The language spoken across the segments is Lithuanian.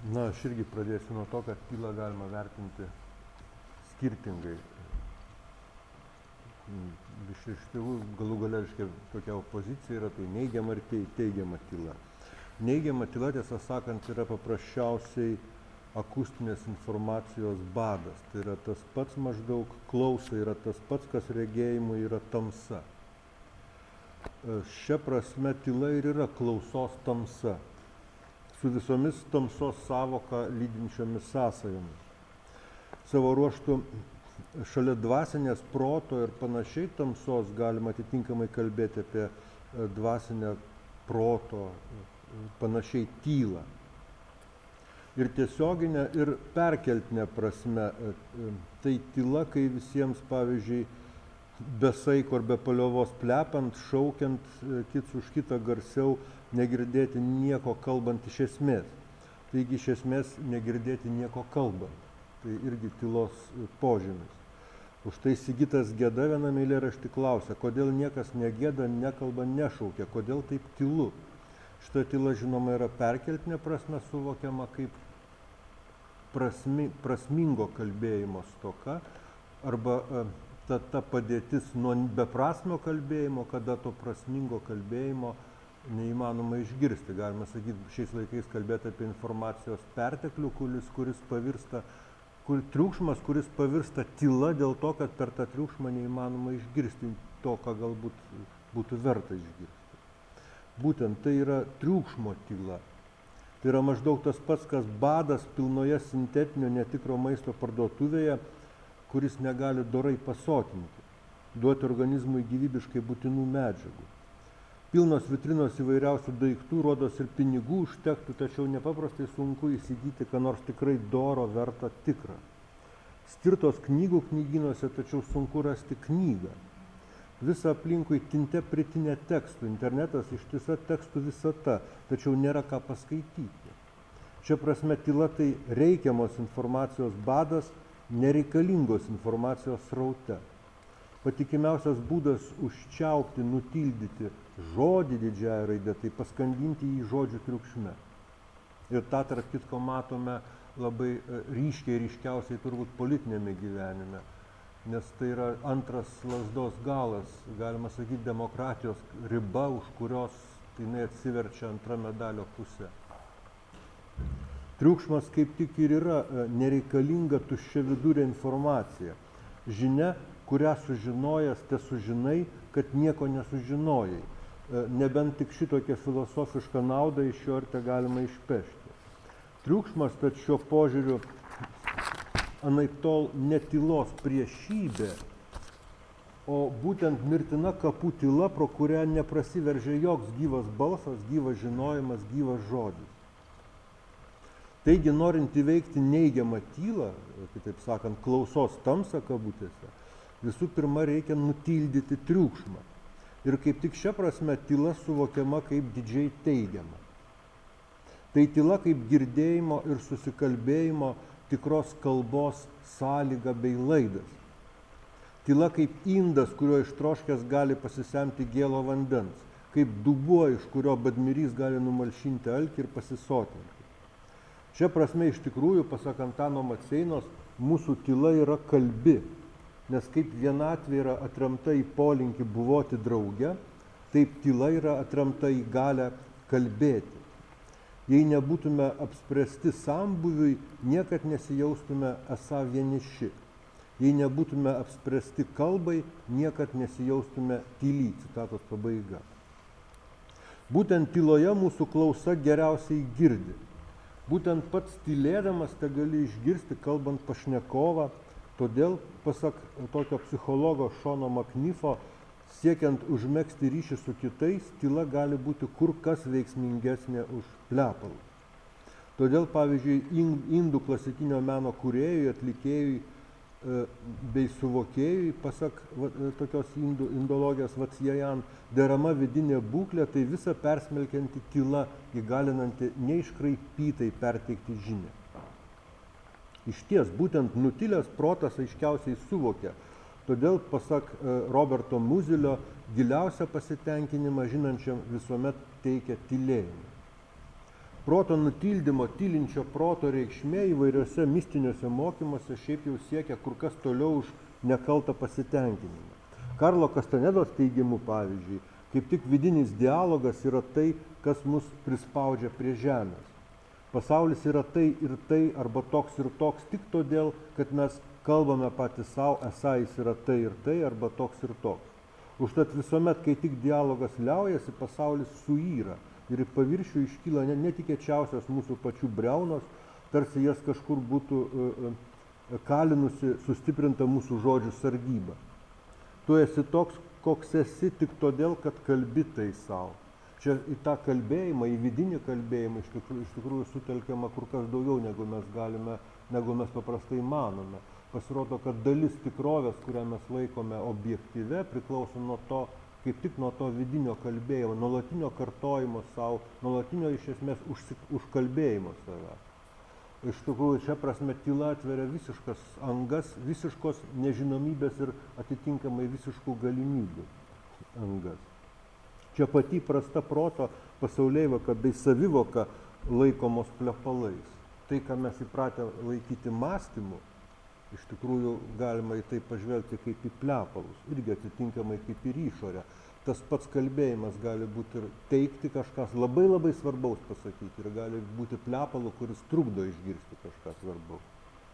Na, aš irgi pradėsiu nuo to, kad tylą galima vertinti skirtingai. Iš tėvų galų gale, tokia opozicija yra, tai neigiama ir teigiama tyla. Neigiama tyla, tiesą sakant, yra paprasčiausiai akustinės informacijos badas. Tai yra tas pats maždaug klausai, yra tas pats, kas regėjimui yra tamsa. Šia prasme tyla ir yra klausos tamsa, su visomis tamsos savoką lydinčiomis sąsajomis. Savo ruožtu šalia dvasinės, proto ir panašiai tamsos galima atitinkamai kalbėti apie dvasinę, proto, panašiai tylą. Ir tiesioginė, ir perkeltinė prasme. Tai tyla, kai visiems, pavyzdžiui, be saiko ar be paliovos plepant, šaukiant kits už kitą garsiau, negirdėti nieko kalbant iš esmės. Taigi iš esmės negirdėti nieko kalbant. Tai irgi tylos požymis. Už tai Sigitas Geda viename eilėrašty klausia, kodėl niekas negėda, nekalba, nešaukia, kodėl taip tylu. Šita tyla, žinoma, yra perkeltinė prasme suvokiama kaip prasmingo kalbėjimo stoka, arba ta padėtis nuo beprasmio kalbėjimo, kada to prasmingo kalbėjimo neįmanoma išgirsti. Galima sakyti, šiais laikais kalbėti apie informacijos perteklių, triukšmas, kuris pavirsta tyla dėl to, kad per tą triukšmą neįmanoma išgirsti to, ką galbūt būtų verta išgirsti. Būtent tai yra triukšmo tyla. Tai yra maždaug tas pats, kas badas pilnoje sintetinio netikro maisto parduotuvėje, kuris negali dorai pasotinti, duoti organizmui gyvybiškai būtinų medžiagų. Pilnos vitrinos įvairiausių daiktų, rodos ir pinigų užtektų, tačiau nepaprastai sunku įsigyti, ką nors tikrai doro, verta, tikrą. Skirtos knygų knygynuose, tačiau sunku rasti knygą. Visa aplinkui tinte pritinė tekstų, internetas ištisa tekstų visata, tačiau nėra ką paskaityti. Šia prasme tyla tai reikiamos informacijos badas, nereikalingos informacijos sraute. Patikimiausias būdas užčiaupti, nutildyti žodį didžiąją raidę, tai paskandinti jį žodžių triukšme. Ir tą, tarp kitko, matome labai ryškiausiai turbūt politinėme gyvenime, nes tai yra antras lazdos galas, galima sakyti, demokratijos riba, už kurios jinai atsiverčia antra medalio pusė. Triukšmas kaip tik ir yra nereikalinga tuščiavidurė informacija. Žinia, kurią sužinojęs, te sužinai, kad nieko nesužinojai. Nebent tik šitokią filosofišką naudą iš jo ir te galima išpešti. Triukšmas, tad šiuo požiūriu anaiptol ne tylos priešybė, o būtent mirtina kapų tyla, pro kurią neprasiveržia joks gyvas balsas, gyvas žinojimas, gyvas žodis. Taigi, norint įveikti neigiamą tylą, kitaip sakant, klausos tamsą kabutėse, visų pirma reikia nutildyti triukšmą. Ir kaip tik šia prasme tyla suvokiama kaip didžiai teigiama. Tai tyla kaip girdėjimo ir susikalbėjimo tikros kalbos sąlyga bei laidas. Tyla kaip indas, kurio ištroškęs gali pasisemti gėlo vandens, kaip dubuo, iš kurio badmirys gali numalšinti alkį ir pasisotinti. Šia prasme iš tikrųjų, pasak Antano Maceinos, mūsų tyla yra kalbi, nes kaip vienatvė yra atremta į polinkį buvoti drauge, taip tyla yra atremta į galę kalbėti. Jei nebūtume apspręsti sambūviui, niekad nesijaustume esą vieniši. Jei nebūtume apspręsti kalbai, niekad nesijaustume tyly, citatos pabaiga. Būtent tyloje mūsų klausa geriausiai girdi. Būtent pats tylėdamas te gali išgirsti kalbant pašnekovą, todėl, pasak tokio psichologo Šono Maknifo, siekiant užmegzti ryšį su kitais, tyla gali būti kur kas veiksmingesnė už plepalus. Todėl, pavyzdžiui, indų klasikinio meno kūrėjui, atlikėjui bei suvokėjui, pasak tokios indologijos Vatsjajan, derama vidinė būklė, tai visa persmelkianti tyla, įgalinanti neiškraipytai perteikti žinią. Išties, būtent nutilęs protas aiškiausiai suvokia. Todėl, pasak Roberto Muzilio, giliausią pasitenkinimą žinančiam visuomet teikia tylėjimą. Proto nutildymo, tylinčio proto reikšmė įvairiuose mistiniuose mokymuose šiaip jau siekia kur kas toliau už nekaltą pasitenkinimą. Karlo Kastanedos teigimu, pavyzdžiui, kaip tik vidinis dialogas yra tai, kas mus prispaudžia prie žemės. Pasaulis yra tai ir tai, arba toks ir toks, tik todėl, kad mes kalbame patys savo, esą jis yra tai ir tai, arba toks ir toks. Užtat visuomet, kai tik dialogas liaujasi, pasaulis suyra ir į paviršių iškyla netikėčiausios mūsų pačių briaunos, tarsi jas kažkur būtų kalinusi sustiprinta mūsų žodžių sargyba. Tu esi toks, koks esi tik todėl, kad kalbi tai savo. Čia į tą kalbėjimą, į vidinį kalbėjimą iš tikrųjų sutelkiama kur kas daugiau, negu mes paprastai manome. Pasirodo, kad dalis tikrovės, kurią mes laikome objektyve, priklauso nuo to, kaip tik nuo to vidinio kalbėjimo, nuolatinio kartojimo savo, nuolatinio iš esmės užkalbėjimo save. Iš tikrųjų, šia prasme tyla atveria visiškas angas, visiškos nežinomybės ir atitinkamai visiškų galimybių angas. Čia pati prasta proto pasaulėvoka bei savivoka laikomos plepalais. Tai, ką mes įpratę laikyti mąstymu, iš tikrųjų galima į tai pažvelgti kaip į plepalus, irgi atitinkamai kaip ir išorę. Tas pats kalbėjimas gali būti ir teikti kažkas labai labai svarbaus pasakyti ir gali būti plepalu, kuris trukdo išgirsti kažką svarbaus.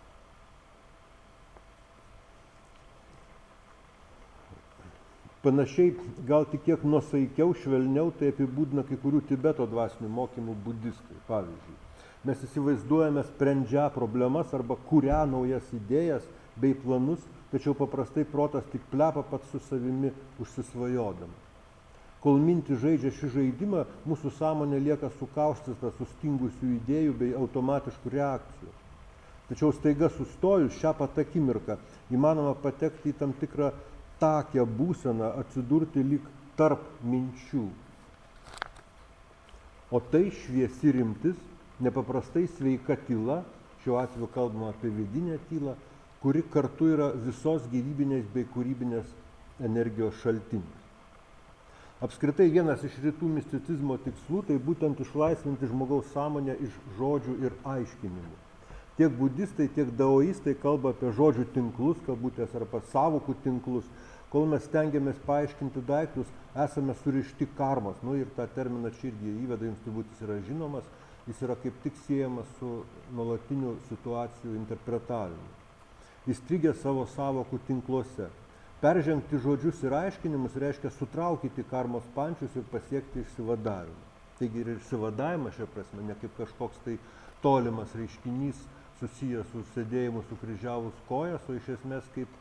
Panašiai, gal tik kiek nuosaikiau, švelniau tai apibūdina kai kurių Tibeto dvasinių mokymų budistai. Pavyzdžiui, mes įsivaizduojame sprendžią problemas arba kurią naujas idėjas bei planus, tačiau paprastai protas tik plepa pats su savimi užsisvajodama. Kol mintį žaidžia šį žaidimą, mūsų sąmonė lieka sukaustyta sustingusių idėjų bei automatiškų reakcijų. Tačiau staiga sustojus šią pat akimirką įmanoma patekti į tam tikrą takią būseną, atsidurti lyg tarp minčių. O tai šviesi rimtis, nepaprastai sveika tyla, šiuo atveju kalbama apie vidinę tylą, kuri kartu yra visos gyvybinės bei kūrybinės energijos šaltinis. Apskritai vienas iš rytų misticizmo tikslų tai būtent išlaisvinti žmogaus sąmonę iš žodžių ir aiškinimų. Tiek budistai, tiek daoistai kalba apie žodžių tinklus, kabutės arba sąvokų tinklus. Kol mes stengiamės paaiškinti daiktus, esame surišti karmos. Ir tą terminą čia irgi įveda, jums turbūt jis yra žinomas, jis yra kaip tik siejamas su nuolatiniu situacijų interpretavimu. Įstrigę savo sąvokų tinkluose. Peržengti žodžius ir aiškinimus reiškia sutraukyti karmos pančius ir pasiekti išsivadavimą. Taigi ir išsivadavimas šia prasme ne kaip kažkoks tai tolimas reiškinys susijęs su sėdėjimu sukryžiavus kojas, o iš esmės kaip,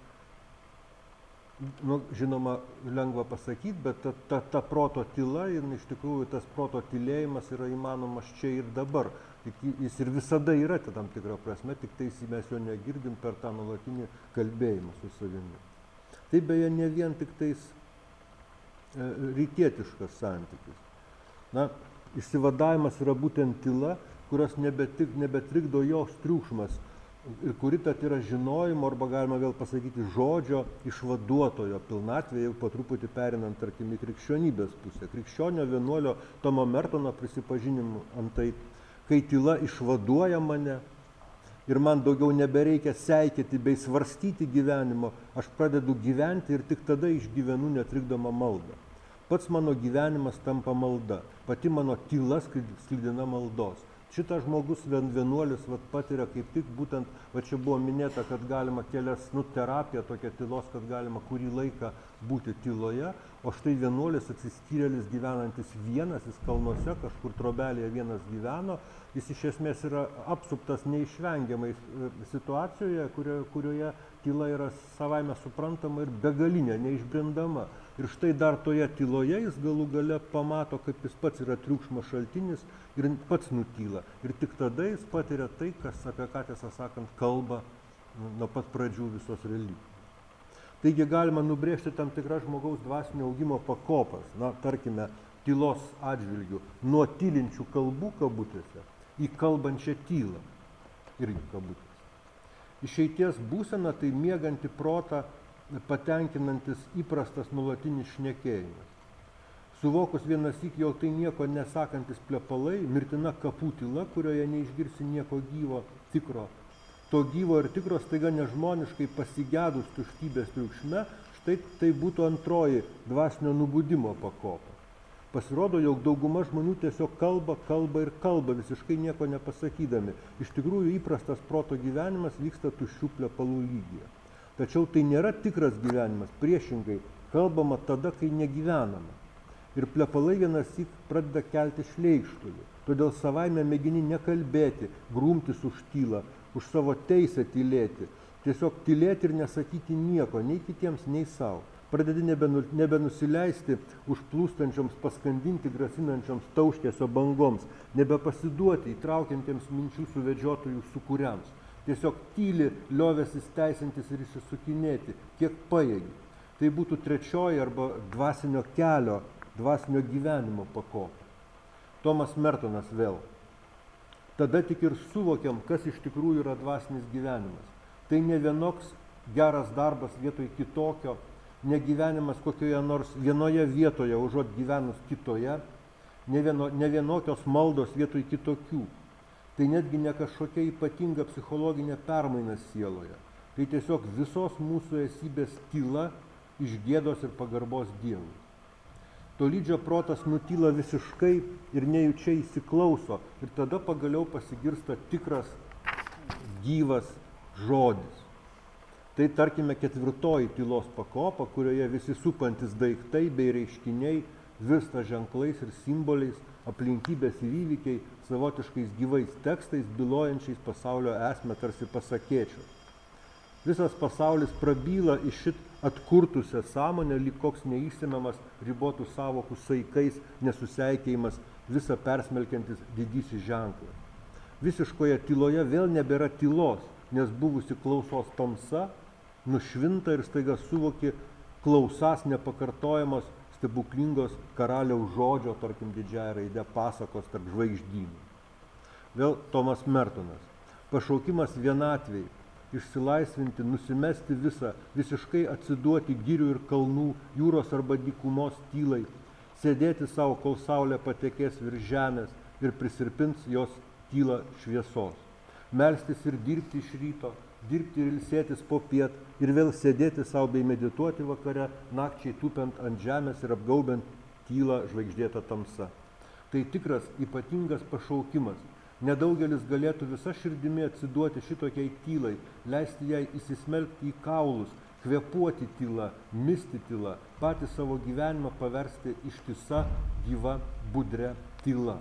žinoma, lengva pasakyti, bet ta proto tyla ir iš tikrųjų tas proto tylėjimas yra įmanomas čia ir dabar. Jis ir visada yra tam tikrą prasme, tik tai mes jo negirdim per tą nuolatinį kalbėjimą su savimi. Tai beje ne vien tik tais rytietiškas santykis. Išsivadavimas yra būtent tyla, kurios nebetrikdo jos triukšmas ir kuri tad yra žinojimo, arba galima vėl pasakyti žodžio išvaduotojo pilnatvėje, jau po truputį perinant, tarkim, į krikščionybės pusę. Krikščionio vienuolio Tomo Mertono prisipažinimu antai, kai tyla išvaduoja mane ir man daugiau nebereikia seikėti bei svarstyti gyvenimo, aš pradedu gyventi ir tik tada išgyvenu netrikdomą maldą. Pats mano gyvenimas tampa malda, pati mano tyla sklidina maldos. Šitas žmogus vienuolis patiria kaip tik būtent, čia buvo minėta, kad galima kelias, terapija tokia tylos, kad galima kurį laiką būti tyloje, o štai vienuolis atsiskyrėlis gyvenantis vienas, jis kalnuose, kažkur trobelėje vienas gyveno, jis iš esmės yra apsuptas neišvengiamai situacijoje, kurioje tyla yra savaime suprantama ir begalinė, neišbrendama. Ir štai dar toje tyloje jis galų gale pamato, kaip jis pats yra triukšmo šaltinis ir pats nutyla. Ir tik tada jis patiria tai, apie ką, tiesą sakant, kalba nuo pat pradžių visos religijos. Taigi galima nubrėžti tam tikras žmogaus dvasinio augimo pakopas, tarkime, tylos atžvilgių, nuo tylinčių kalbų kabutėse į kalbančią tylą, irgi kabutėse. Išeities būsena tai mieganti protą patenkinantis įprastas nuolatinis šnekėjimas. Suvokus vienąsyk, jog tai nieko nesakantis plepalai, mirtina kapų tyla, kurioje neišgirsi nieko gyvo, tikro. To gyvo ir tikro staiga nežmoniškai pasigedus tuštybės triukšme, štai tai būtų antroji dvasinio nubudimo pakopa. Pasirodo, jog dauguma žmonių tiesiog kalba, visiškai nieko nepasakydami. Iš tikrųjų, įprastas proto gyvenimas vyksta tuščių plepalų lygyje. Tačiau tai nėra tikras gyvenimas, priešingai, kalbama tada, kai negyvenama. Ir plepalai vienąsyk pradeda kelti šleikštulį. Todėl savaime mėgini nekalbėti, grumtis už tylą, už savo teisę tylėti. Tiesiog tylėti ir nesakyti nieko, nei kitiems, nei savo. Pradedi nebenusileisti užplūstančioms, paskandinti grasinančioms tauškėsio bangoms, nebepasiduoti įtraukiantiems minčių suvedžiotojų sukūriams. Tiesiog tyli, liovęsis teisintis ir išsisukinėti, kiek pajėgi. Tai būtų trečioji arba dvasinio kelio, dvasinio gyvenimo pakopa. Tomas Mertonas vėl. Tada tik ir suvokiam, kas iš tikrųjų yra dvasinis gyvenimas. Tai ne vienoks geras darbas vietoj kitokio, ne gyvenimas kokioje nors vienoje vietoje, užuot gyvenus kitoje, ne vienokios maldos vietoj kitokių. Tai netgi ne kažkokia ypatinga psichologinė permaina sieloje. Tai tiesiog visos mūsų esybės tyla iš gėdos ir pagarbos Dievui. Tolydžio protas nutyla visiškai ir nejučia įsiklauso ir tada pagaliau pasigirsta tikras gyvas žodis. Tai tarkime ketvirtoji tylos pakopa, kurioje visi supantis daiktai bei reiškiniai virsta ženklais ir simboliais, aplinkybės ir įvykiai, savotiškais gyvais tekstais, bylojančiais pasaulio esmę tarsi pasakėčios. Visas pasaulis prabyla į šit atkurtusią sąmonę, lyg koks neišsemiamas ribotų sąvokų saikais nesuseikėjimas, visą persmelkiantis didysis ženklas. Visiškoje tyloje vėl nebėra tylos, nes buvusi klausos tamsa nušvinta ir staiga suvoki klausas nepakartojamos stebuklingos karaliaus žodžio, tarkim didžiąja raide, pasakos tarp žvaigždynų. Vėl Tomas Mertonas. Pašaukimas vienatvei. Išsilaisvinti, nusimesti visą, visiškai atsiduoti girių ir kalnų, jūros arba dykumos tylai, sėdėti savo, kol saulė patekės virš žemės ir prisirpins jos tylą šviesos. Melstis ir dirbti iš ryto, dirbti ir ilsėtis po piet ir vėl sėdėti savo bei medituoti vakare, nakčiai tūpiant ant žemės ir apgaubiant tylą žvaigždėtą tamsa. Tai tikras ypatingas pašaukimas. Nedaugelis galėtų visa širdimi atsiduoti šitokiai tylai, leisti jai įsismelkti į kaulus, kvėpuoti tyla, misti tyla, patį savo gyvenimą paversti ištisa, gyva, budria tyla.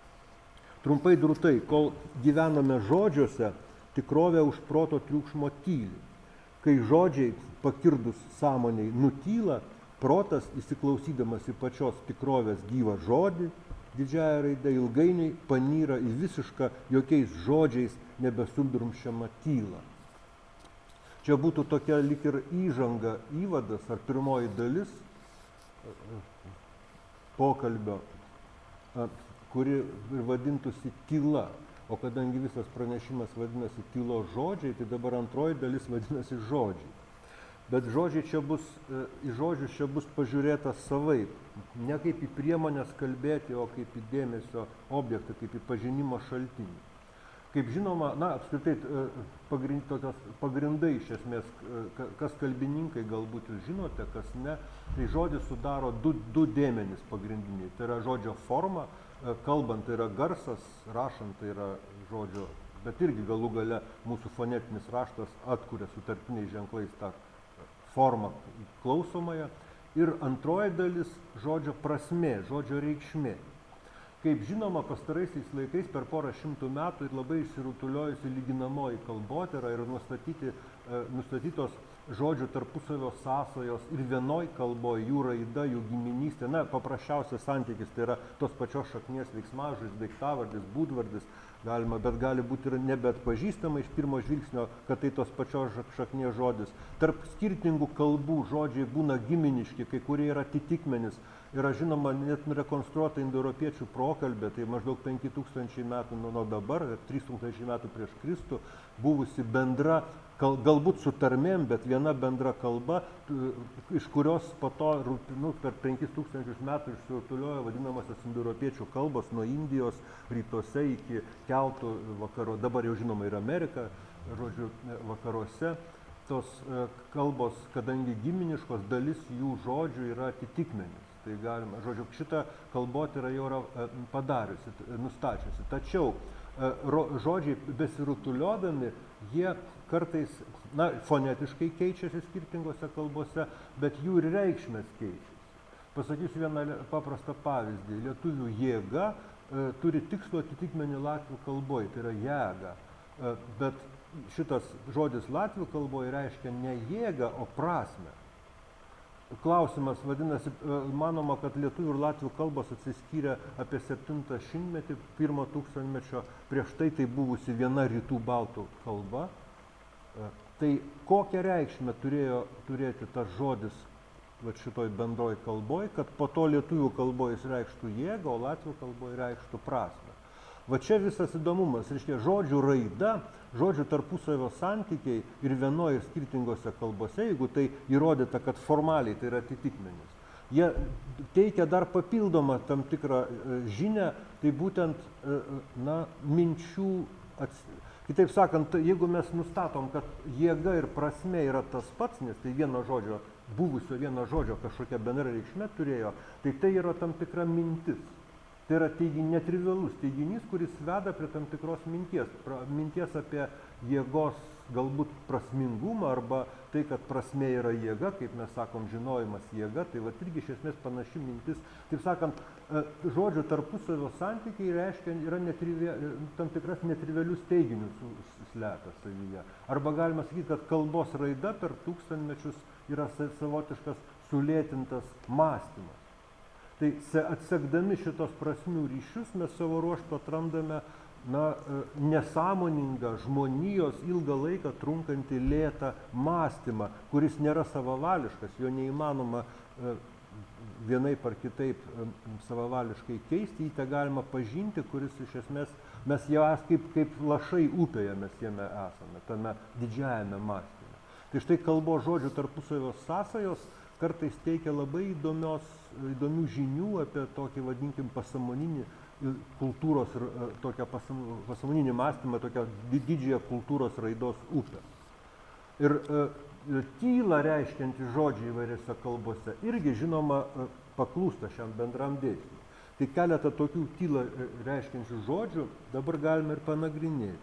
Trumpai drūtai, kol gyvename žodžiuose, tikrovė už proto triukšmo tyli. Kai žodžiai, pakirdus sąmoniai, nutyla, protas, įsiklausydamas į pačios tikrovės gyvą žodį, didžiąja raide ilgainiui panyra į visišką jokiais žodžiais nebesudrumsčiamą tylą. Čia būtų tokia lyg ir įžanga, įvadas ar pirmoji dalis pokalbio, kuri ir vadintųsi tyla. O kadangi visas pranešimas vadinasi tylos žodžiai, tai dabar antroji dalis vadinasi žodžiai. Bet žodžiai čia bus, į žodžius čia bus pažiūrėta savaip, ne kaip į priemonės kalbėti, o kaip į dėmesio objektą, kaip į pažinimo šaltinį. Kaip žinoma, apskritai pagrindai iš esmės, kas kalbininkai galbūt jūs žinote, kas ne, tai žodis sudaro du dėmenys pagrindiniai. Tai yra žodžio forma, kalbant tai yra garsas, rašant tai yra žodžio, bet irgi galų gale mūsų fonetinis raštas atkuria su tarpiniais ženklais tą formą klausomąją. Ir antroji dalis žodžio prasmė, žodžio reikšmė. Kaip žinoma, pastaraisiais laikais per porą šimtų metų ir labai išsirutuliojusi lyginamoji kalbotyra ir nustatytos žodžių tarpusavio sąsajos ir vienoj kalboj, jų raida, jų giminystė. Paprasčiausias santykis tai yra tos pačios šaknies veiksmažodis, daiktavardis, būdvardis, bet gali būti ir nebeatpažįstama iš pirmo žvilgsnio, kad tai tos pačios šaknies žodis. Tarp skirtingų kalbų žodžiai būna giminiški, kai kurie yra atitikmenys, Yra žinoma net rekonstruota indoeuropiečių prokalbė, tai maždaug 5000 metų nuo dabar, 3000 metų prieš Kristų, buvusi bendra, galbūt su tarmėm, bet viena bendra kalba, iš kurios po to per 5000 metų išsirutuliojo vadinamosios indoeuropiečių kalbos nuo Indijos rytuose iki keltų vakaro, dabar jau žinoma ir Amerika, žodžiu, vakaruose. Tos kalbos, kadangi giminiškos, dalis jų žodžių yra atitikmenys. Tai galima, žodžiu, šitą kalbotyrą jau yra padariusi, nustačiusi. Tačiau žodžiai besirutuliodami, jie kartais, fonetiškai keičiasi skirtingose kalbose, bet jų ir reikšmės keičiasi. Pasakysiu vieną paprastą pavyzdį. Lietuvių jėga turi tikslų atitikmenį latvių kalboje, tai yra jėga. Bet šitas žodis latvių kalboje reiškia ne jėgą, o prasmę. Klausimas vadinasi, manoma, kad lietuvių ir latvių kalbos atsiskyrė apie 7 šimtmetį, 1 tūkstantmečio, prieš tai buvusi viena rytų baltų kalba. Tai kokią reikšmę turėjo turėti tas žodis šitoj bendroj kalboj, kad po to lietuvių kalboje jis reikštų jėgą, o latvių kalboje reikštų prasmę. Va čia visas įdomumas, reiškia, žodžių raida, žodžių tarpusavio santykiai ir vienoje ir skirtingose kalbose, jeigu tai įrodyta, kad formaliai tai yra atitikmenys. Jie teikia dar papildomą tam tikrą žinią, tai būtent minčių, kitaip sakant, jeigu mes nustatom, kad jėga ir prasmė yra tas pats, nes tai buvusio vieno žodžio kažkokia bendra reikšmė turėjo, tai yra tam tikra mintis. Tai yra netrivialus teiginys, kuris veda prie tam tikros minties apie jėgos galbūt prasmingumą arba tai, kad prasmė yra jėga, kaip mes sakom, žinojimas jėga, tai irgi iš esmės panaši mintis. Taip sakant, žodžių tarpusavio santykiai reiškia, yra tam tikras netrivialius teiginius slepia savyje. Arba galima sakyti, kad kalbos raida per tūkstantmečius yra savotiškas sulėtintas mąstymas. Tai atsekdami šitos prasmių ryšius mes savo ruožtu atrandame nesąmoningą žmonijos ilgą laiką trunkantį lėtą mąstymą, kuris nėra savavališkas, jo neįmanoma vienaip ar kitaip savavališkai keisti, jį galima pažinti, kuris iš esmės mes jau kaip lašai upėje mes jame esame, tame didžiajame mąstyme. Tai štai kalbos žodžių tarpusavio sąsajos kartais teikia labai įdomių žinių apie tokį, vadinkim, pasąmoninį kultūros ir tokią pasąmoninį mąstymą, tokią didžiąją kultūros raidos upę. Ir tyla reiškiantys žodžiai įvairiose kalbose irgi, žinoma, paklūsta šiam bendram dėsniui. Tai keletą tokių tylą reiškiančių žodžių dabar galime ir panagrinėti.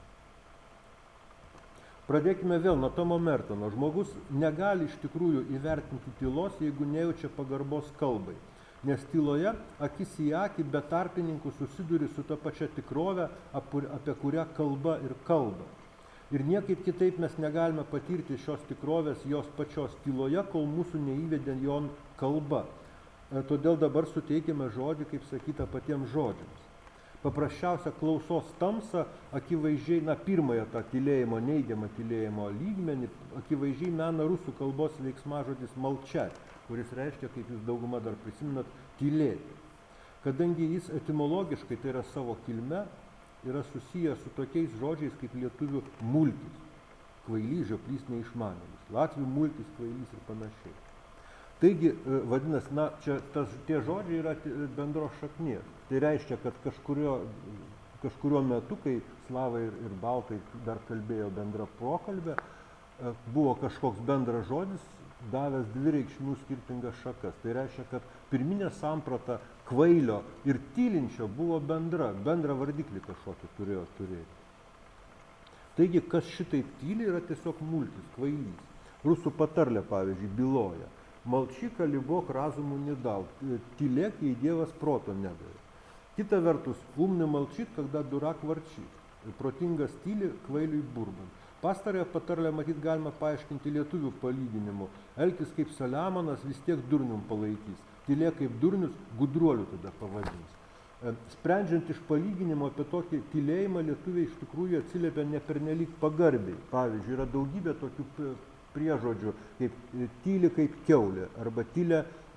Pradėkime vėl nuo Tomo Mertono. Žmogus negali iš tikrųjų įvertinti tylos, jeigu nejaučia pagarbos kalbai. Nes tyloje akis į akį be tarpininkų susiduri su ta pačia tikrove, apie kurią kalba ir kalba. Ir niekaip kitaip mes negalime patirti šios tikrovės jos pačios tyloje, kol mūsų neįvedė jon kalba. Todėl dabar suteikime žodį, kaip sakyta, patiems žodžiams. Paprasčiausia klausos tamsa, akivaizdžiai, pirmąją tą tylėjimo, neigiamą tylėjimo lygmenį, akivaizdžiai mena rusų kalbos veiksmažodis malčiat, kuris reiškia, kaip jūs dauguma dar prisimenat, tylėti. Kadangi jis etimologiškai, tai yra savo kilme, yra susijęs su tokiais žodžiais kaip lietuvių mulkis, kvailys, žioplys, neišmanėlis, latvių mulkis, kvailys ir panašiai. Taigi, vadinasi, tie žodžiai yra bendros šaknies. Tai reiškia, kad kažkurio metu, kai slavai ir baltai dar kalbėjo bendrą pokalbę, buvo kažkoks bendras žodis, davęs dvi reikšmių skirtingas šakas. Tai reiškia, kad pirminė samprata kvailio ir tylinčio buvo bendra vardiklį kažkokį turėjo turėti. Taigi, kas šitaip tyli, yra tiesiog mulkis, kvailys. Rusų patarlė, pavyzdžiui, byloja. Молчи-ка, любок разуму не дал, телек ей Dievas proto nedavė. Kita vertus, умный молчит, когда дурак ворчит. Protingas tyli, kvailiui burbant. Pastarąją patarlę matyt galima paaiškinti lietuvių palyginimu. Elkis kaip Saliamonas vis tiek durnium palaikys. Tylėk kaip durnius, gudruoliu tada pavadins. Sprendžiant iš palyginimo apie tokį tylėjimą, lietuviai iš tikrųjų atsiliepia nepernelyg pagarbiai. Pavyzdžiui, yra daugybė tokių priežodžių, kaip tyli kaip kiaulė, arba tylė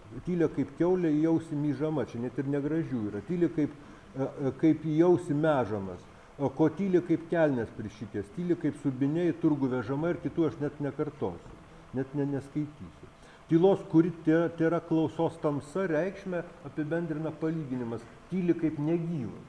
Tylia kaip kiaulė į ausį myžama, čia net ir negražių yra. Tylia kaip į ausį mežamas, ko tylia kaip kelnes prišykės, tylia kaip subiniai turgų vežama ir kitų aš net nekartosiu, net neskaitysiu. Tylos, kuri tėra klausos tamsa, reikšmę apibendrina palyginimas. Tylia kaip negyvas.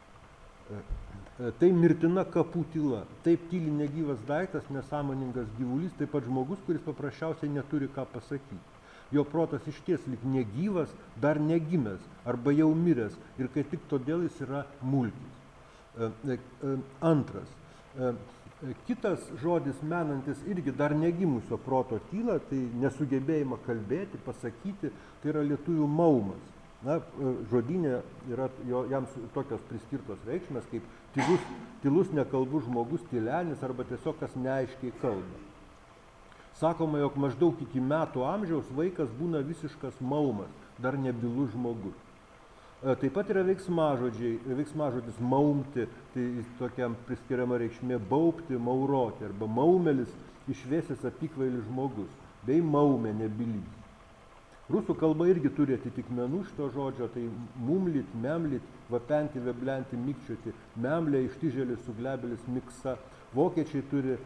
Tai mirtina kapų tyla. Taip tyli negyvas daiktas, nesąmoningas gyvulys, taip pat žmogus, kuris paprasčiausiai neturi ką pasakyti. Jo protas išties lyg negyvas, dar negimęs arba jau miręs ir kai tik todėl jis yra mulkis. Antras. Kitas žodis menantis irgi dar negimusio proto tylą, tai nesugebėjimą kalbėti, pasakyti, tai yra lietuvių maumas. Na, žodyne yra jam tokios priskirtos reikšmės, kaip tylus nekalbus žmogus, tylenis arba tiesiog kas neaiškiai kalba. Sakoma, jog maždaug iki metų amžiaus vaikas būna visiškas maumas, dar nebylus žmogus. Taip pat yra veiksmažodis maumti, tai tokiam priskiriama reikšmė baubti, mauroti, arba maumelis išvėsęs apykvailis žmogus, bei maumė nebylys. Rusų kalba irgi turi atitikmenų šito žodžio, tai mumlit, memlit, vapenti, veblenti, mikčioti, memlė, ištižėlis, suglebelis, miksa. Vokiečiai turi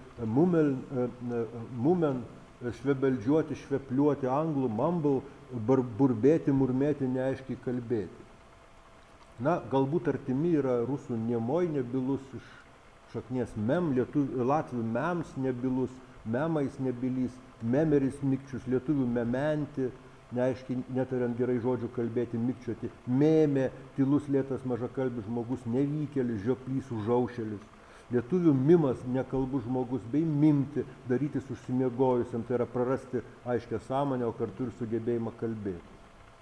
mumen, švebeldžiuoti, švepliuoti, anglų, mumble, burbėti, murmėti, neaiškiai kalbėti. Na, galbūt artimi yra rusų niemoj nebylus iš šaknies mem, latvių mems nebylus, memais nebylys, memeris mikčius, lietuvių mementi, neaiškiai netariant gerai žodžių kalbėti, mikčioti, mėmė, tylus lėtas mažakalbis žmogus, nevykėlis, žioplys, užaušėlis. Lietuvių mimas, nekalbus žmogus, bei mimti, darytis užsimiegojusiam, tai yra prarasti aiškę sąmonę, o kartu ir sugebėjimą kalbėti.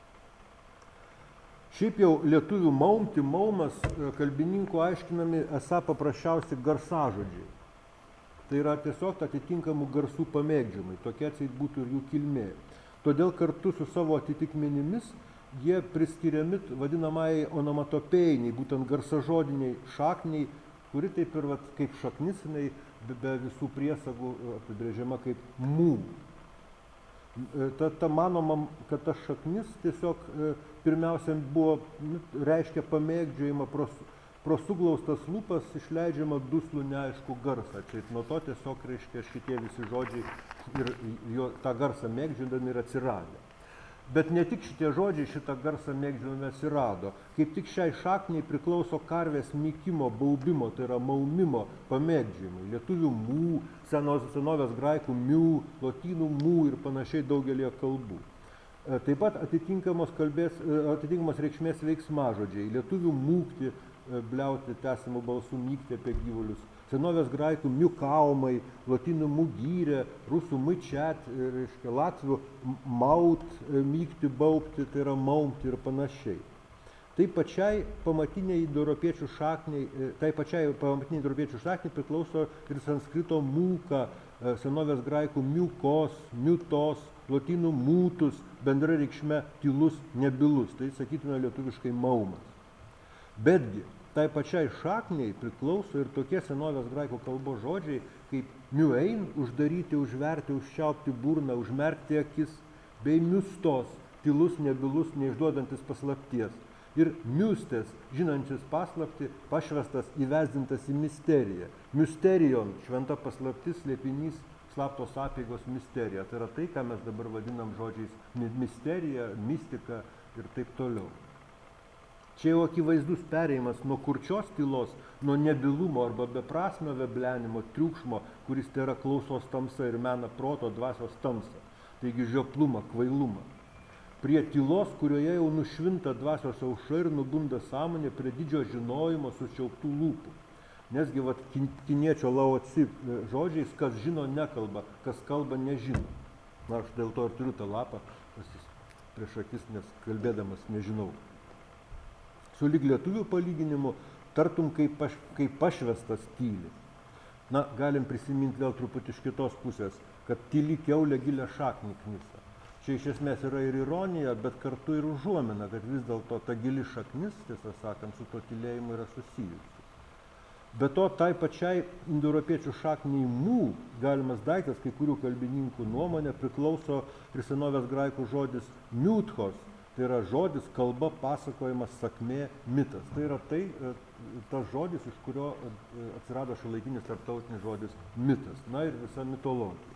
Šiaip jau lietuvių maumti, maumas kalbininkų aiškinami esą paprasčiausi garsažodžiai. Tai yra tiesiog atitinkamų garsų pamėgdžiamai, tokia atseit būtų ir jų kilmė. Todėl kartu su savo atitikmenimis jie priskiriami vadinamai onomatopėjiniai, būtent garsažodiniai šakniai, kuri taip ir kaip šaknis, jinai be visų priesagų apibrėžiama kaip mū. Ta manoma, kad ta šaknis tiesiog pirmiausia buvo, reiškia pamėgdžiojimą pro suglaustas lūpas išleidžiama duslų neaišku garsą. Tai nuo to tiesiog reiškia šitie visi žodžiai ir tą garsą mėgdžiodami ir atsiradę. Bet ne tik šitie žodžiai šitą garsą mėgdžiodami atsirado. Kaip tik šiai šakniai priklauso karvės mykimo, baubimo, tai yra maumimo pamėgdžiojimai. Lietuvių mū, senovės graikų mių, lotynų mū ir panašiai daugelį kalbų. Taip pat atitinkamos reikšmės veiksmažodžiai. Lietuvių mūkti, bliauti tęsimų balsų, mykti apie gyvulius. Senovės graikų miukaumai, lotynų mugyrė, rusų myčiat, reiškia latvių maut, mykti, baubti, tai yra maumti ir panašiai. Tai pačiai pamatiniai indoeuropiečių šakniai priklauso ir sanskrito mūka, senovės graikų miukos, miutos, lotynų mūtus, bendra reikšme tylus, nebylus, tai sakytume lietuviškai maumas. Betgi, tai pačiai šakniai priklauso ir tokie senovės graikų kalbos žodžiai, kaip miuein, uždaryti, užverti, užčiaupti burną, užmerkti akis, bei miustos, tylus, nebylus, neišduodantis paslapties. Ir miustės, žinantis paslaptį, pašvestas, įvesdintas į misteriją. Mysterion, šventa paslaptis, slėpinys, slaptos apeigos misterija. Tai yra tai, ką mes dabar vadinam žodžiais misterija, mistika ir taip toliau. Čia jau akivaizdus perėjimas nuo kurčios tylos, nuo nebylumo arba beprasmio veblenimo, triukšmo, kuris tai yra klausos tamsa ir mena proto dvasios tamsą, taigi žioplumą, kvailumą. Prie tylos, kurioje jau nušvinta dvasios aušra ir nubunda sąmonė prie didžio žinojimo sučiauptų lūpų. Nesgi kiniečio Lao Tzu žodžiais, kas žino nekalba, kas kalba nežino. Na, aš dėl to ir turiu tą lapą prieš akis, nes kalbėdamas nežinau. Sulig lietuvių palyginimu, tartum kaip pašvestas tyli. Na, galim prisiminti vėl truputį iš kitos pusės, kad tyli kiaulė gilią šaknį knisa. Čia iš esmės yra ir ironija, bet kartu ir užuomina, kad vis dėlto ta gili šaknis, tiesą sakant, su to tylėjimu yra susijusi. Be to, tai pačiai indoeuropiečių šakniai mū, galimas daiktas, kai kurių kalbininkų nuomonė, priklauso ir senovės graikų žodis miuthos, tai yra žodis, kalba, pasakojimas, sakmė, mitas. Tai yra tas žodis, iš kurio atsirado šiuolaikinis tarptautinis žodis mitas, na ir visa mitologija.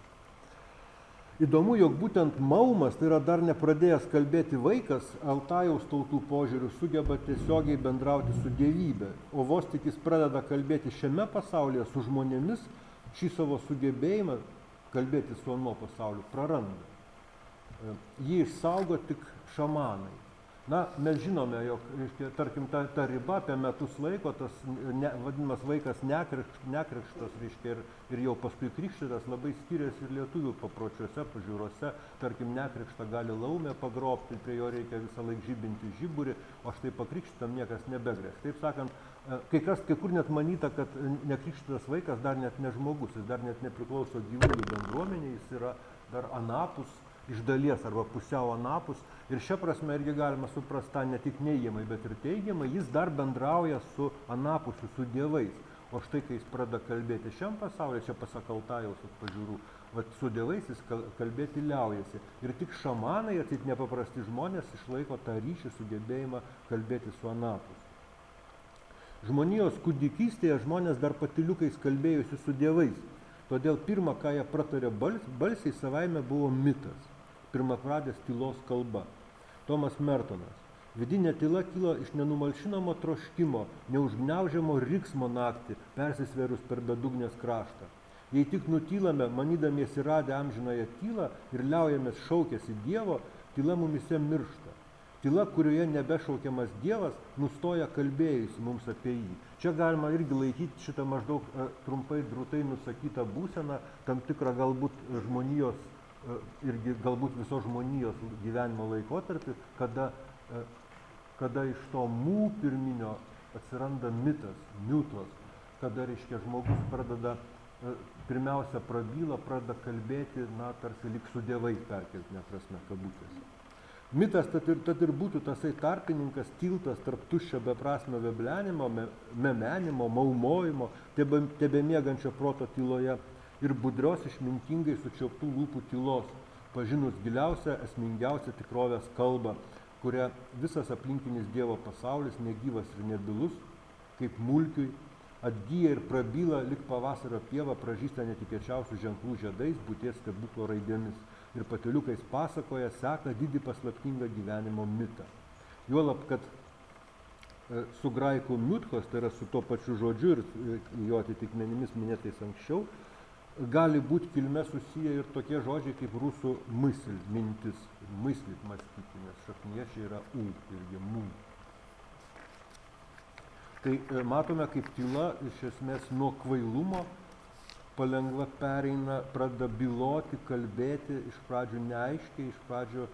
Įdomu, jog būtent maumas, tai yra dar nepradėjęs kalbėti vaikas, Altajaus tautų požiūriu sugeba tiesiogiai bendrauti su dievybė, o vos tik jis pradeda kalbėti šiame pasaulyje su žmonėmis, šį savo sugebėjimą kalbėti su ano pasauliu praranda. Jį išsaugo tik šamanai. Na, mes žinome, jog, tarkim, ta riba apie metus laiko, tas vadinamas vaikas nekrikštas, ir jau paskui krikštytas labai skiriasi ir lietuvių papročiuose, pažiūrose. Tarkim, nekrikštą gali laumę pagrobti, prie jo reikia visą laiką žibinti žiburį, o štai pakrikštytam niekas nebegrės. Taip sakant, kai kur net manyta, kad nekrikštytas vaikas dar net ne žmogus, jis dar net nepriklauso gyvųjų bendruomenė, jis yra dar anapus, iš dalies arba pusiau anapus, ir šia prasme irgi galima suprasti tą ne tik neigiamai, bet ir teigiamai, jis dar bendrauja su anapusiu, su dievais. O štai, kai jis pradeda kalbėti šiam pasaulyje, čia pasak Altajaus pažiūrų, su dievais jis kalbėti liaujasi. Ir tik šamanai, atseit nepaprasti žmonės, išlaiko tą ryšį, sugebėjimą kalbėti su anapus. Žmonijos kūdikystėje žmonės dar patyliukais kalbėjusi su dievais. Todėl pirma, ką jie pratarė balsiai, savaime buvo mitas. Pirmapradės tylos kalba. Tomas Mertonas. Vidinė tyla kyla iš nenumalšinamo troškimo, neužgniaužiamo riksmo naktį, persisvėrus per bedugnės kraštą. Jei tik nutylame, manydamiesi radę amžinąją tylą ir liaujamės šaukėsi Dievo, tyla mumise miršta. Tyla, kurioje nebešaukiamas Dievas, nustoja kalbėjusi mums apie jį. Čia galima irgi laikyti šitą maždaug trumpai, drūtai nusakytą būseną, tam tikrą galbūt žmonijos, irgi galbūt visos žmonijos gyvenimo laikotarpį, kada iš to mū pirminio atsiranda mitas, miutos, kada, reiškia, žmogus pradeda, pirmiausia prabyla, pradeda kalbėti, na, tarsi lyg su dievais perkeltine prasme, kabutėse. Mitas tad ir būtų tasai tarpininkas, tiltas tarp tuščio beprasmio veblenimo, memenimo, maumojimo, tebemiegančio proto tyloje ir budrios išmintingai sučiauptų lūpų tylos, pažinus giliausią, esmingiausią tikrovės kalbą, kuria visas aplinkinis Dievo pasaulis, negyvas ir nebilus, kaip mulkiui, atgyja ir prabyla, lyg pavasario pieva pražįsta netikėčiausių ženklų žiedais, būties stebuklo raidėmis. Ir patyliukais pasakoja, seka didį paslaptingą gyvenimo mitą. Juolab, kad su graikų miuthos, tai yra su tuo pačiu žodžiu ir jo atitikmenimis minėtais anksčiau, gali būti kilme susiję ir tokie žodžiai kaip rusų мысль, mintis, мыслить, mąstyti, nes šaknyje čia yra u, irgi mū. Tai matome, kaip tyla iš esmės nuo kvailumo palengva pereina, pradeda byloti, kalbėti, iš pradžių neaiškiai, iš pradžių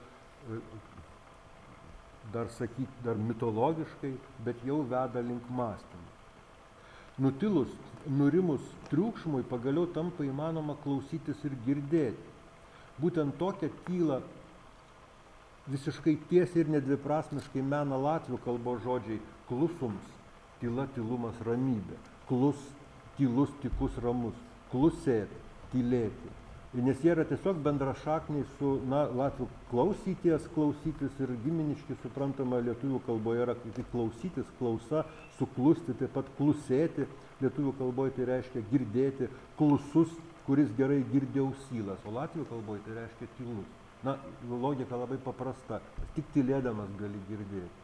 dar mitologiškai, bet jau veda link mąstymų. Nutilus, nurimus triukšmui pagaliau tampa įmanoma klausytis ir girdėti. Būtent tokią tylą visiškai tiesiai ir nedviprasmiškai mena latvių kalbos žodžiai klusums, tyla, tylumas, ramybė, klus, tylus, tykus, ramus. Klusėti, tylėti. Nes jie yra tiesiog bendrašakniai su latvių klausytis ir giminiški suprantama lietuvių kalboje yra tik klausytis, klausa, suklusti, taip pat klusėti. Lietuvių kalboje tai reiškia girdėti, klusus, kuris gerai girdė ausylas, o latvių kalboje tai reiškia tylus. Na, logika labai paprasta, tik tylėdamas gali girdėti.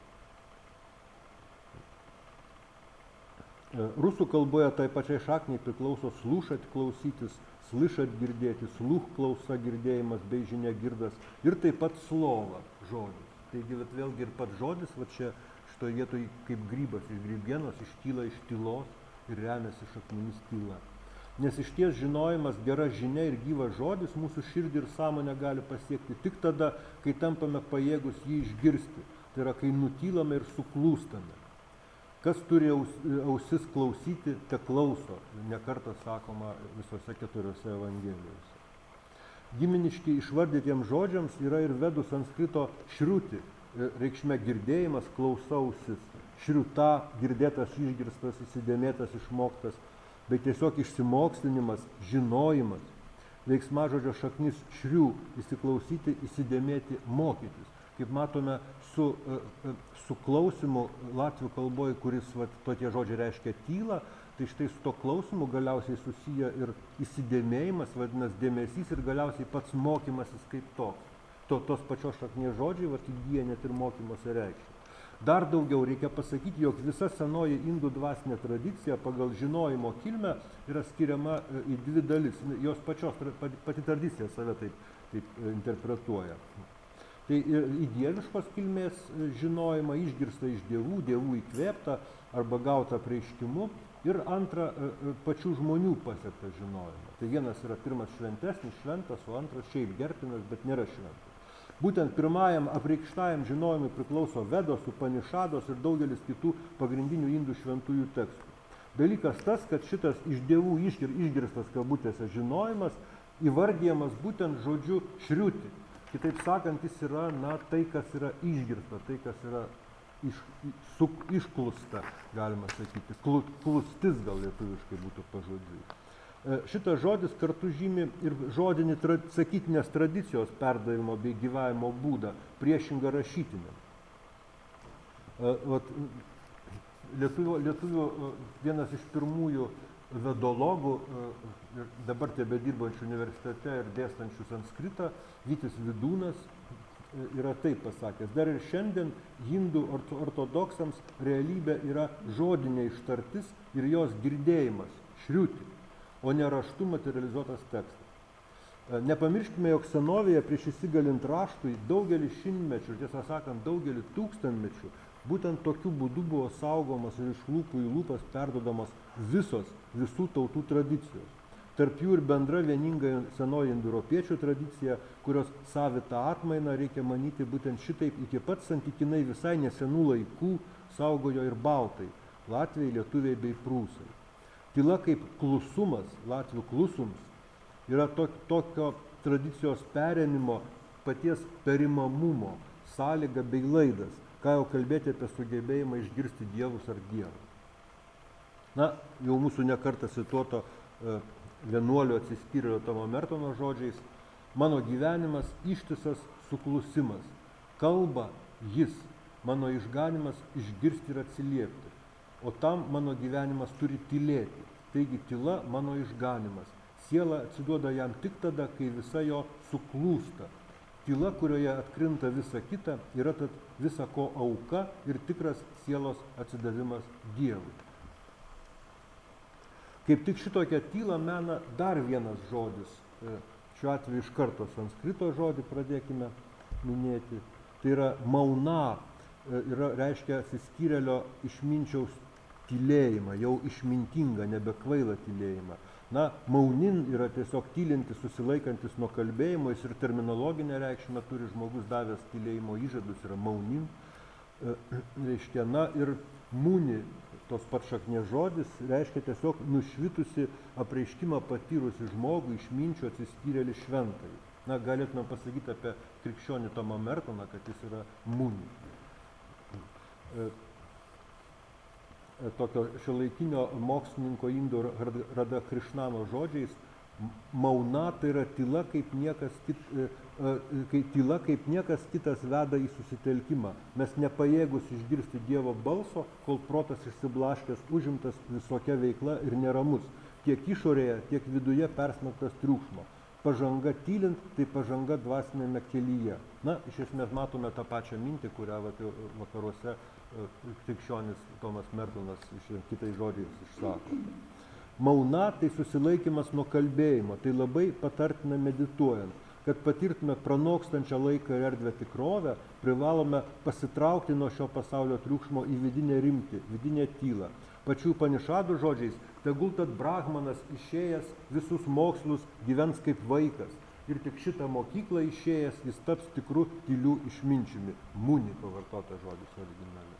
Rusų kalboje tai pačiai šakniai priklauso slušat klausytis, slišat girdėti, sluch klausa girdėjimas bei žinia girdas ir taip pat slova žodis. Taigi vėlgi ir pats žodis, čia šitoje vietoje kaip grybas iš grybienos iškyla iš tylos ir remiasi šaknimis tyla. Nes iš ties žinojimas, gera žinia ir gyvas žodis mūsų širdį ir sąmonę gali pasiekti tik tada, kai tampame pajėgus jį išgirsti. Tai yra, kai nutylame ir suklūstame. Kas turi ausis klausyti, te klauso, ne kartą sakoma visose 4 evangelijose. Giminiški išvardytiems žodžiams yra ir vedų sanskrito šriuti, reikšme girdėjimas, klausa ausis. šriuta, girdėtas, išgirstas, įsidėmėtas, išmoktas, bei tiesiog išsimokslinimas, žinojimas. Veiksmažodžio šaknis šrių, įsiklausyti, įsidėmėti, mokytis. Kaip matome, su klausimu latvių kalboje, kuris tokie žodžiai reiškia tylą, tai štai su to klausimu galiausiai susiję ir įsidėmėjimas, vadinasi dėmesys ir galiausiai pats mokymasis kaip toks. Tos pačios šaknies žodžiai įgyja net ir mokymosi reikšmę. Dar daugiau reikia pasakyti, jog visa senoji indų dvasinė tradicija pagal žinojimo kilmę yra skiriama į dvi dalis. Jos pati tradicija save taip interpretuoja. Tai į dieviškos kilmės žinojimą išgirsta iš dievų, dievų įkvėpta arba gauta apreiškimu, ir antra, pačių žmonių pasiektą žinojimą. Tai vienas yra pirmas šventesnis, šventas, o antras šiaip gerbtinas, bet nėra šventas. Būtent pirmajam apreikštajam žinojimui priklauso Vedos, Upanišados ir daugelis kitų pagrindinių indų šventųjų tekstų. Dalykas tas, kad šitas iš dievų išgirstas kabutėse žinojimas įvardyjamas būtent žodžiu šriuti. Kitaip sakant, jis yra tai, kas yra išgirsta, tai, kas yra išklusta, galima sakyti. Klustis gal lietuviškai būtų pažodžiui. Šitas žodis kartu žymi ir žodinį sakytinės tradicijos perdavimo bei gyvavimo būdą, priešingą rašytiniam. Lietuvių vienas iš pirmųjų vedologų, dabar tebedirbančių universitete ir dėstančių sanskritą, Vytis Vidūnas, yra taip pasakęs. Dar ir šiandien hindų ortodoksams realybė yra žodinė ištartis ir jos girdėjimas, šriuti, o ne raštu materializuotas tekstas. Nepamirškime, jog senovėje prieš įsigalint raštui daugelį šimtmečių, tiesą sakant, daugelį tūkstantmečių, būtent tokiu būdu buvo saugomas ir iš lūpų į lūpas perduodamos visų tautų tradicijos. Tarp jų ir bendra vieninga senoji indoeuropiečių tradicija, kurios savitą atmainą reikia manyti būtent šitaip iki pat santykinai visai nesenų laikų saugojo ir baltai, latviai, lietuviai bei prūsai. Tyla kaip klusumas, latvių klusums, yra tokio tradicijos perėmimo, paties perimamumo, sąlyga bei laidas, ką jau kalbėti apie sugebėjimą išgirsti dievus ar dievus. Jau mūsų nekartą cituoto vienuolio atsiskyrėlio Tomo Mertono žodžiais, mano gyvenimas ištisas suklusimas, kalba jis, mano išganimas išgirsti ir atsiliepti, o tam mano gyvenimas turi tylėti, taigi tyla mano išganimas, siela atsiduoda jam tik tada, kai visa jo suklūsta. Tyla, kurioje atkrinta visa kita, yra tad visa ko auka ir tikras sielos atsidavimas Dievui. Kaip tik šitokią tylą mena dar vienas žodis, šiuo atveju iš karto sanskrito žodį pradėkime minėti, tai yra mauna, reiškia atsiskyrėlio išminčiaus tylėjimą, jau išmintingą, nebekvailą tylėjimą. Maunin yra tiesiog tylintis, susilaikantis nuo kalbėjimo, jis ir terminologinę reikšmę turi, žmogus davęs tylėjimo įžadus, yra maunin, reiškia, ir muni, tos pats šaknės žodis, reiškia tiesiog nušvitusi apreiškimą patyrusi žmogų, išminčių atsiskyrėlį šventąjį. Galėtume pasakyti apie krikščionį Tomą Mertoną, kad jis yra muni. Tokio šiuolaikinio mokslininko Indo Rada Krišnano žodžiais, mauna tai yra tyla kaip niekas kitas veda į susitelkimą. Mes nepajėgus išgirsti Dievo balso, kol protas išsiblaškęs, užimtas visokia veikla ir neramus. Tiek išorėje, tiek viduje persmelktas triukšmo. Pažanga tylint, tai pažanga dvasinėme kelyje. Iš esmės matome tą pačią mintį, kurią vakaruose krikščionis Tomas Mertonas kitais žodžiais išsako. Mauna tai susilaikymas nuo kalbėjimo, tai labai patartina medituojant. Kad patirtume pranokstančią laiką ir erdvę tikrovę, privalome pasitraukti nuo šio pasaulio triukšmo į vidinę rimtį, vidinę tylą. Pačių Upanišadų žodžiais, tegul tad Brahmanas išėjęs visus mokslus gyvens kaip vaikas. Ir tik šitą mokyklą išėjęs jis taps tikru tyliu išminčiumi. Muni pavartota žodis originaliai.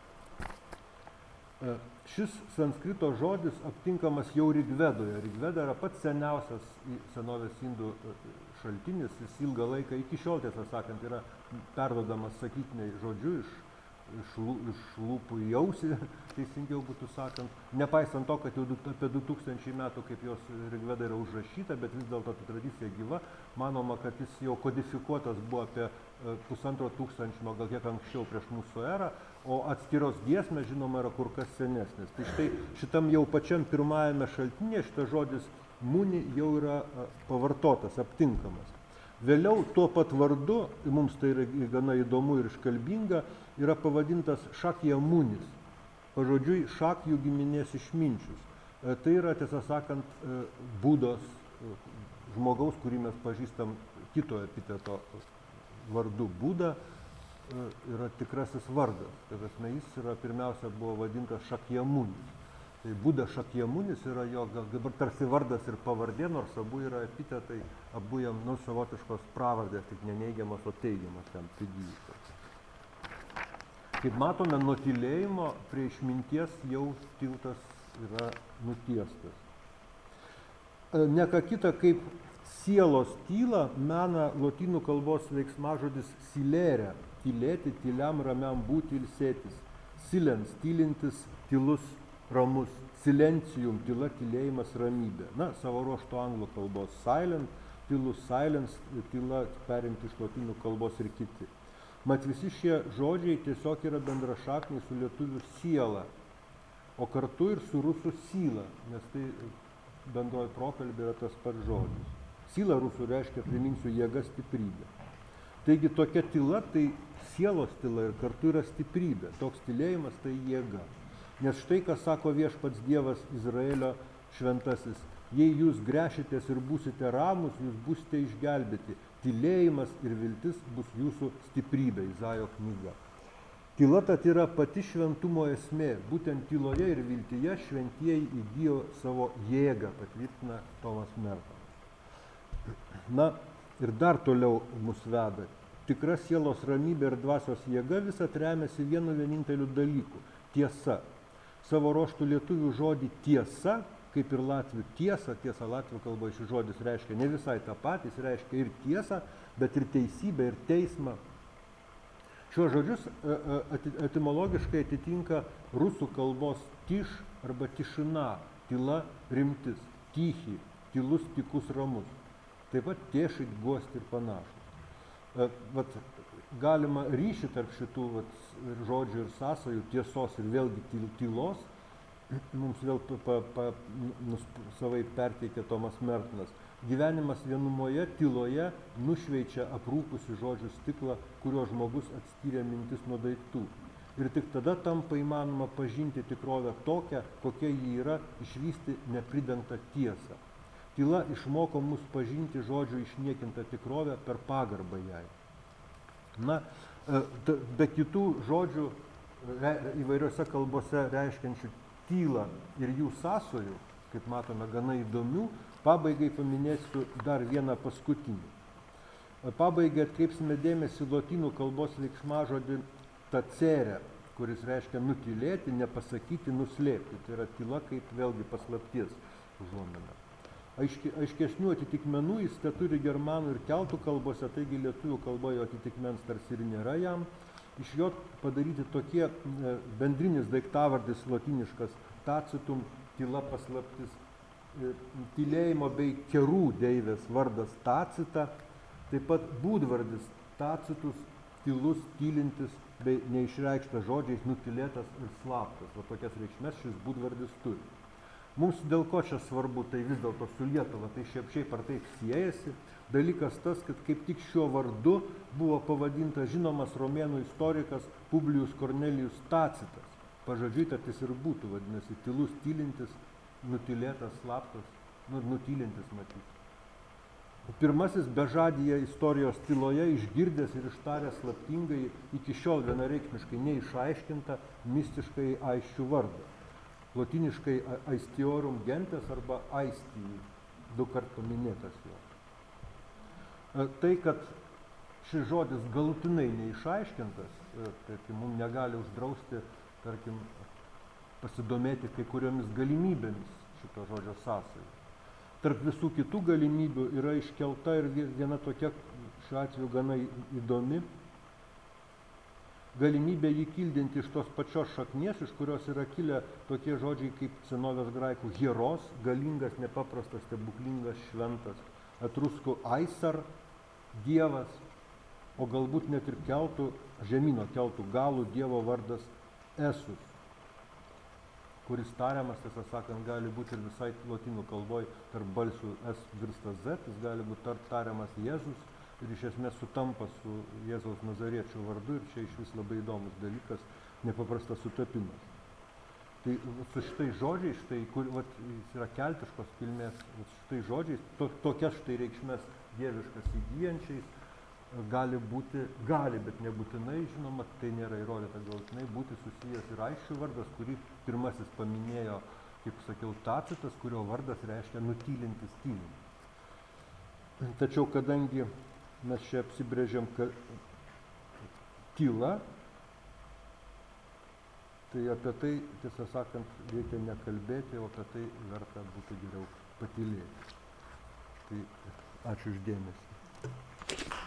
Šis sanskrito žodis aptinkamas jau Rigvedoje. Rigveda yra pats seniausias senovės indų šaltinis, jis ilgą laiką iki šiol, tiesą sakant, yra perduodamas sakytiniai žodžiu iš iš lūpų į ausį, teisingiau būtų sakant, nepaisant to, kad jau apie 2000 metų, kaip jos Rigveda yra užrašyta, bet vis dėlto ta tradicija gyva, manoma, kad jis jau kodifikuotas buvo apie 1500, gal kiek anksčiau prieš mūsų erą, o atskiros giesmės, žinoma, yra kur kas senesnės. Tai štai šitam jau pačiam pirmajame šaltinėje šitas žodis muni jau yra pavartotas, aptinkamas. Vėliau tuo pat vardu, mums tai yra gana įdomu ir iškalbinga, yra pavadintas Šakjamunis, pažodžiui Šakjų giminės išminčius. Tai yra, tiesą sakant, Budos, žmogaus, kurį mes pažįstam kito epiteto vardu Buda, yra tikrasis vardas. Tai prasme, jis yra pirmiausia buvo vadintas Šakjamunis. Tai Buda Šakjamunis yra jo dabar tarsi vardas ir pavardė, nors abu yra epitetai, abu jam savotiškos pravardės, tik neneigiamas, o teigiamas ten prigijusios. Kaip matome, nuo tylėjimo prie išminties jau tiltas yra nutiestas. Ne ką kita kaip sielos tylą mena lotynų kalbos veiksmažodis silere, tylėti, tyliam, ramiam būti, ilsėtis. Silens, tylintis, tylus, ramus, silencium, tyla, tylėjimas, ramybė. Na, savo ruožto anglų kalbos silent, tylus, silence, tyla, perimti iš lotynų kalbos ir kiti. Mat visi šie žodžiai tiesiog yra bendrašakniai su lietuvių siela, o kartu ir su rusų syla, nes tai bendroji prokalbė yra tas pats žodis. Syla rusų reiškia, priminsiu, jėga, stiprybė. Taigi tokia tyla, tai sielos tyla ir kartu yra stiprybė. Toks tylėjimas tai jėga. Nes štai, ką sako viešpats Dievas Izraelio šventasis, jei jūs gręšitės ir būsite ramus, jūs būsite išgelbėti. Tylėjimas ir viltis bus jūsų stiprybė, Izaijo knyga. Tyla tad yra pati šventumo esmė, būtent tyloje ir viltyje šventieji įgijo savo jėgą, patvirtina Tomas Mertonas. Na ir dar toliau mus veda. Tikra sielos ramybė ir dvasios jėga visą remiasi vienu vieninteliu dalyku – tiesa. Savo ruožtų lietuvių žodį tiesa, kaip ir latvių tiesa, tiesa latvių kalboje šis žodis reiškia ne visai tą patį, jis reiškia ir tiesą, bet ir teisybę, ir teismą. Šios žodžius etimologiškai atitinka rusų kalbos tiš arba tišina, tyla, rimtis, tychi, tylus, tykus, ramus. Taip pat tiešit, gosti ir panašus. Galima ryšį tarp šitų žodžių ir sąsajų, tiesos ir vėlgi tylos, mums vėl savai perteikė Tomas Mertonas. Gyvenimas vienumoje, tyloje nušveičia aprūkusi žodžių stiklą, kurio žmogus atskyrė mintis nuo daiktų. Ir tik tada tampa įmanoma pažinti tikrovę tokią, kokia ji yra, išvysti nepridengtą tiesą. Tyla išmoko mus pažinti žodžių išniekintą tikrovę per pagarbą jai. Na, be kitų žodžių įvairiose kalbose reiškiančių tylą ir jų sąsojų, kaip matome, gana įdomių, pabaigai paminėsiu dar vieną paskutinį. Pabaigai atkreipsime dėmesį lotynų kalbos veiksmažodį tacere, kuris reiškia nutylėti, nepasakyti, nuslėpti. Tai yra tyla kaip vėlgi paslapties užuomina. Aiškesnių atitikmenų jis turi germanų ir keltų kalbose, taigi lietuvių kalboje atitikmens tarsi ir nėra jam. Iš jo padaryti tokie bendrinis daiktavardis lotyniškas tacitum, tyla, paslaptis, tylėjimo bei kerų deivės vardas tacita, taip pat būdvardis tacitus, tylus, tylintis bei neišreikštas žodžiais nutylėtas ir slaptas. Va tokias reikšmes šis būdvardis turi. Mums dėl ko čia svarbu, tai vis dėlto su Lietuva, tai šiaip ar taip siejasi. Dalykas tas, kad kaip tik šiuo vardu buvo pavadintas žinomas romėnų istorikas Publius Cornelius Tacitas. Pažodžiui, tad jis ir būtų, vadinasi, tylus, tylintis, nutylėtas, slaptas, nutylintis matyti. Pirmasis bežadyje istorijos tyloje išgirdęs ir ištaręs slaptingai iki šiol vienareikšmiškai neišaiškintą mistiškai aisčių vardą. Lotyniškai aistiorum gentes arba aistijai, du kart paminėtas jo. Tai, kad šis žodis galutinai neišaiškintas, tarkim, mums negali uždrausti, tarkim, pasidomėti kai kuriomis galimybėmis šito žodžio sąsajų. Tarp visų kitų galimybių yra iškelta ir viena tokia, šiuo atveju gana įdomi, galimybė jį kildinti iš tos pačios šaknies, iš kurios yra kilę tokie žodžiai kaip senovės graikų hieros, galingas, nepaprastas, stebuklingas, šventas, etruskų aisar, dievas, o galbūt net ir keltų, žemyno keltų galų dievo vardas Esus, kuris tariamas, tiesą sakant, gali būti ir visai lotynų kalboj tarp balsių S virsta Z, jis gali būti tariamas Jėzus ir iš esmės sutampa su Jėzaus Nazariečio vardu ir čia iš vis labai įdomus dalykas, nepaprastas sutapimas. Tai su šitais žodžiais, štai, kur jis yra keltiškos kilmės, šitais žodžiais, tokias štai reikšmės dieviškas įgyjančiais, gali, bet nebūtinai, žinoma, tai nėra įrodyta galutinai, būti susijęs ir Aisčių vardas, kurį pirmasis paminėjo, kaip sakiau, Tacitas, kurio vardas reiškia nutylintis tylintis. Tačiau kadangi mes čia apsibrėžiam tyla, tai apie tai, tiesą sakant, reikia nekalbėti, o apie tai verta būtų geriau patylėti. Tai ačiū už dėmesį.